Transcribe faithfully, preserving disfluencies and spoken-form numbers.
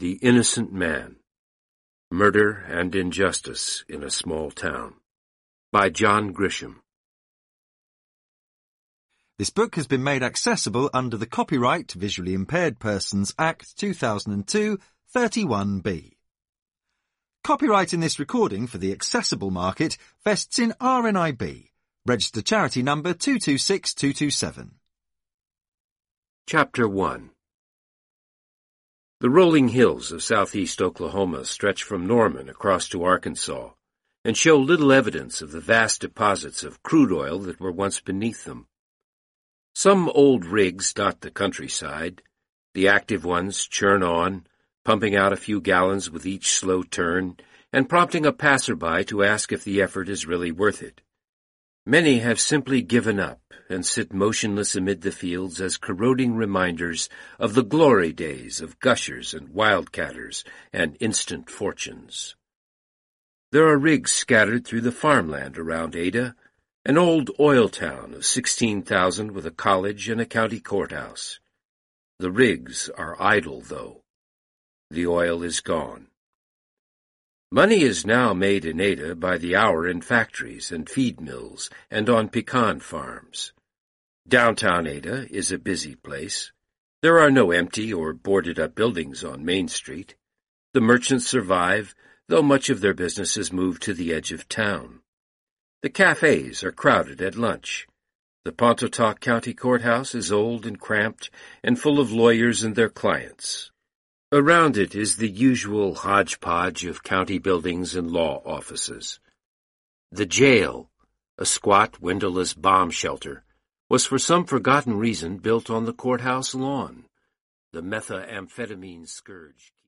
The Innocent Man. Murder and Injustice in a Small Town. By John Grisham. This book has been made accessible under the Copyright Visually Impaired Persons Act two thousand two, thirty-one B. Copyright in this recording for the accessible market vests in R N I B, registered charity number two two six two two seven. Chapter one. The rolling hills of southeast Oklahoma stretch from Norman across to Arkansas and show little evidence of the vast deposits of crude oil that were once beneath them. Some old rigs dot the countryside. The active ones churn on, pumping out a few gallons with each slow turn and prompting a passerby to ask if the effort is really worth it. Many have simply given up and sit motionless amid the fields as corroding reminders of the glory days of gushers and wildcatters and instant fortunes. There are rigs scattered through the farmland around Ada, an old oil town of sixteen thousand with a college and a county courthouse. The rigs are idle, though. The oil is gone. Money is now made in Ada by the hour in factories and feed mills and on pecan farms. Downtown Ada is a busy place. There are no empty or boarded-up buildings on Main Street. The merchants survive, though much of their business has moved to the edge of town. The cafes are crowded at lunch. The Pontotoc County Courthouse is old and cramped and full of lawyers and their clients. Around it is the usual hodgepodge of county buildings and law offices. The jail, a squat, windowless bomb shelter, was for some forgotten reason built on the courthouse lawn. The methamphetamine scourge